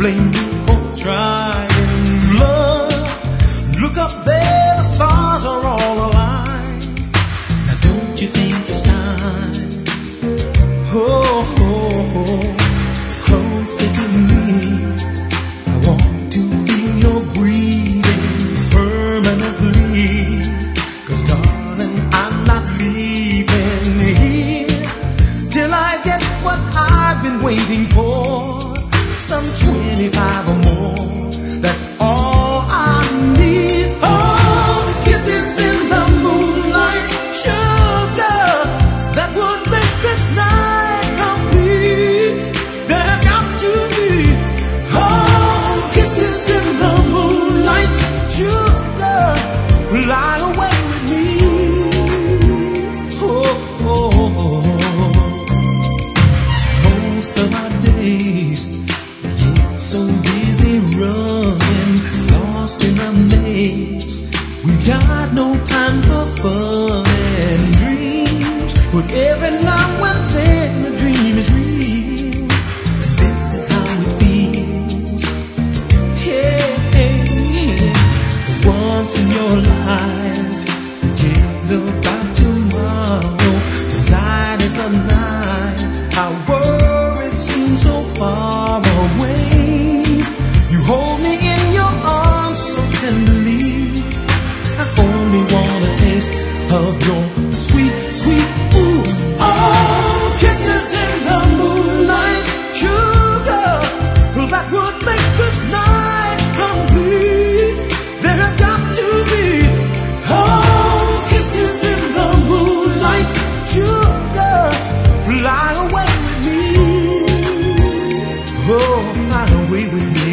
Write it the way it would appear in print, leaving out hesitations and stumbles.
blame me for trying. Love, look up there, the stars are all aligned. Now don't you think it's time? Oh, oh, oh, closer to me. I want to feel your breathing permanently. 'Cause darling, I'm not leaving here till I get what I've been waiting for. Some 25 or more, that's all I need. Oh, kisses in the moonlight, sugar, that would make this night complete. There have got to be, oh, kisses in the moonlight, sugar, fly away with me. Oh, oh, oh. Most of our days so busy running, lost in a maze. We got no time for fun and dreams. But every now and then a dream is real. This is how it feels. Hey, hey, hey. The ones in your life, forget about tomorrow. Tonight is the night. Our worries seem so far away. Hold me in your arms so tenderly. I only want a taste of your sweet, sweet, ooh. Oh, kisses in the moonlight, sugar, that would make this night complete. There have got to be, oh, kisses in the moonlight, sugar, fly away with me. Oh, fly away with me.